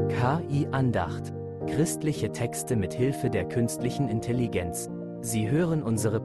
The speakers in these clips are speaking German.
KI Andacht. Christliche Texte mit Hilfe der künstlichen Intelligenz. Sie hören unsere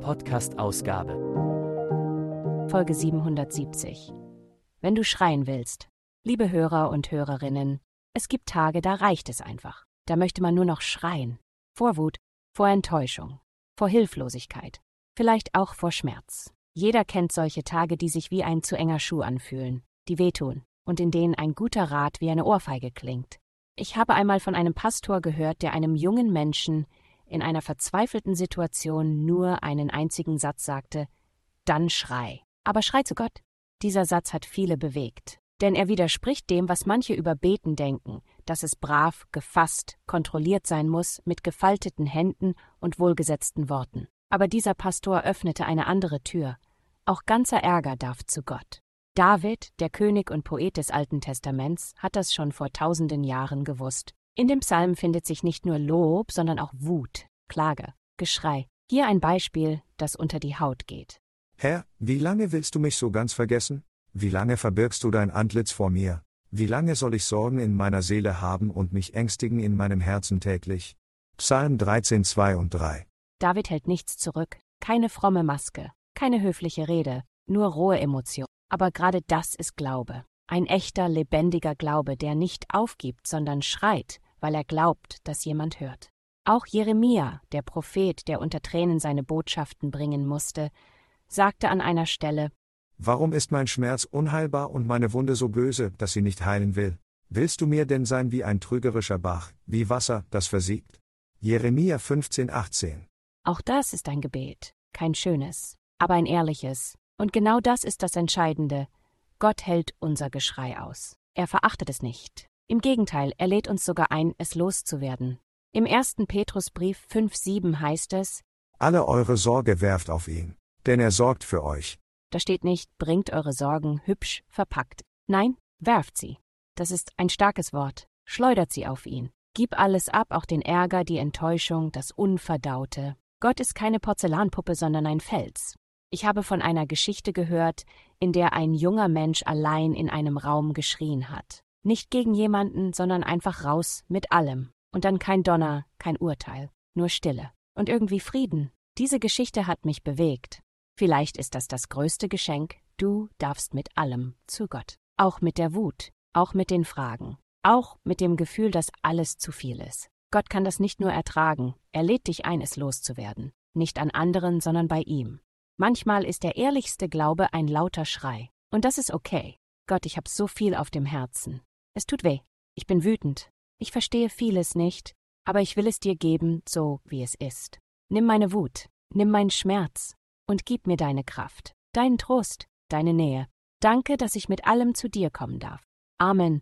Podcast-Ausgabe. Folge 770. Wenn du schreien willst. Liebe Hörer und Hörerinnen, es gibt Tage, da reicht es einfach. Da möchte man nur noch schreien. Vor Wut, vor Enttäuschung, vor Hilflosigkeit, vielleicht auch vor Schmerz. Jeder kennt solche Tage, die sich wie ein zu enger Schuh anfühlen, die wehtun und in denen ein guter Rat wie eine Ohrfeige klingt. Ich habe einmal von einem Pastor gehört, der einem jungen Menschen in einer verzweifelten Situation nur einen einzigen Satz sagte: Dann schrei. Aber schrei zu Gott. Dieser Satz hat viele bewegt. Denn er widerspricht dem, was manche über Beten denken, dass es brav, gefasst, kontrolliert sein muss, mit gefalteten Händen und wohlgesetzten Worten. Aber dieser Pastor öffnete eine andere Tür. Auch ganzer Ärger darf zu Gott. David, der König und Poet des Alten Testaments, hat das schon vor tausenden Jahren gewusst. In dem Psalm findet sich nicht nur Lob, sondern auch Wut, Klage, Geschrei. Hier ein Beispiel, das unter die Haut geht. Herr, wie lange willst du mich so ganz vergessen? Wie lange verbirgst du dein Antlitz vor mir? Wie lange soll ich Sorgen in meiner Seele haben und mich ängstigen in meinem Herzen täglich? Psalm 13, 2 und 3. David hält nichts zurück, keine fromme Maske, keine höfliche Rede, nur rohe Emotion. Aber gerade das ist Glaube. Ein echter, lebendiger Glaube, der nicht aufgibt, sondern schreit, weil er glaubt, dass jemand hört. Auch Jeremia, der Prophet, der unter Tränen seine Botschaften bringen musste, sagte an einer Stelle: Warum ist mein Schmerz unheilbar und meine Wunde so böse, dass sie nicht heilen will? Willst du mir denn sein wie ein trügerischer Bach, wie Wasser, das versiegt? Jeremia 15, 18. Auch das ist ein Gebet, kein schönes, aber ein ehrliches. Und genau das ist das Entscheidende. Gott hält unser Geschrei aus. Er verachtet es nicht. Im Gegenteil, er lädt uns sogar ein, es loszuwerden. Im 1. Petrusbrief 5,7 heißt es: Alle eure Sorge werft auf ihn, denn er sorgt für euch. Da steht nicht: bringt eure Sorgen hübsch verpackt. Nein, werft sie. Das ist ein starkes Wort. Schleudert sie auf ihn. Gib alles ab, auch den Ärger, die Enttäuschung, das Unverdaute. Gott ist keine Porzellanpuppe, sondern ein Fels. Ich habe von einer Geschichte gehört, in der ein junger Mensch allein in einem Raum geschrien hat. Nicht gegen jemanden, sondern einfach raus mit allem. Und dann kein Donner, kein Urteil, nur Stille. Und irgendwie Frieden. Diese Geschichte hat mich bewegt. Vielleicht ist das größte Geschenk: Du darfst mit allem zu Gott. Auch mit der Wut, auch mit den Fragen, auch mit dem Gefühl, dass alles zu viel ist. Gott kann das nicht nur ertragen, er lädt dich ein, es loszuwerden. Nicht an anderen, sondern bei ihm. Manchmal ist der ehrlichste Glaube ein lauter Schrei. Und das ist okay. Gott, ich habe so viel auf dem Herzen. Es tut weh. Ich bin wütend. Ich verstehe vieles nicht, aber ich will es dir geben, so wie es ist. Nimm meine Wut, nimm meinen Schmerz und gib mir deine Kraft, deinen Trost, deine Nähe. Danke, dass ich mit allem zu dir kommen darf. Amen.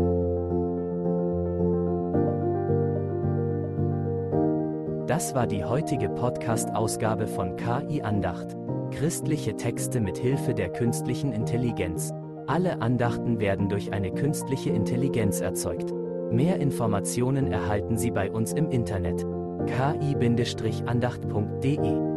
Das war die heutige Podcast-Ausgabe von KI Andacht. Christliche Texte mit Hilfe der künstlichen Intelligenz. Alle Andachten werden durch eine künstliche Intelligenz erzeugt. Mehr Informationen erhalten Sie bei uns im Internet: ki-andacht.de